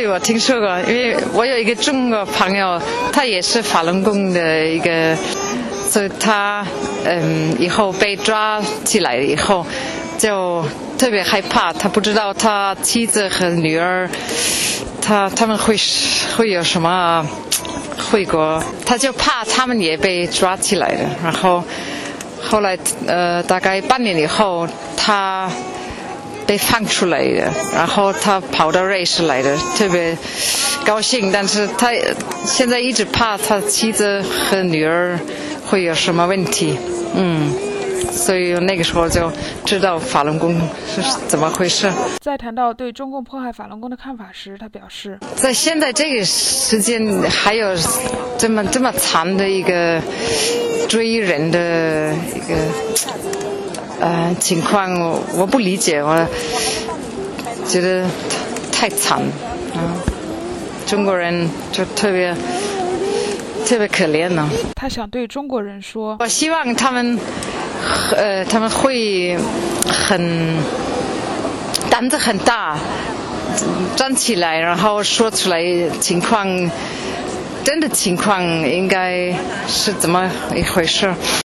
对，我听说过，因为我有一个中国朋友，他也是法轮功的一个，所以他以后被抓起来以后，就特别害怕，他不知道他妻子和女儿，他们会有什么后果，他就怕他们也被抓起来的。然后后来大概半年以后，他被放出来的，然后他跑到瑞士来的，特别高兴，但是他现在一直怕他妻子和女儿会有什么问题，所以那个时候就知道法轮功是怎么回事。 在谈到对中共迫害法轮功的看法时，他表示， 在现在这个时间还有这么长的一个追人的一个情况，我不理解，我觉得太惨中国人就特别可怜了。 他想对中国人说， 我希望他们会胆子很大，站起来，然后说出来真的情况应该是怎么一回事。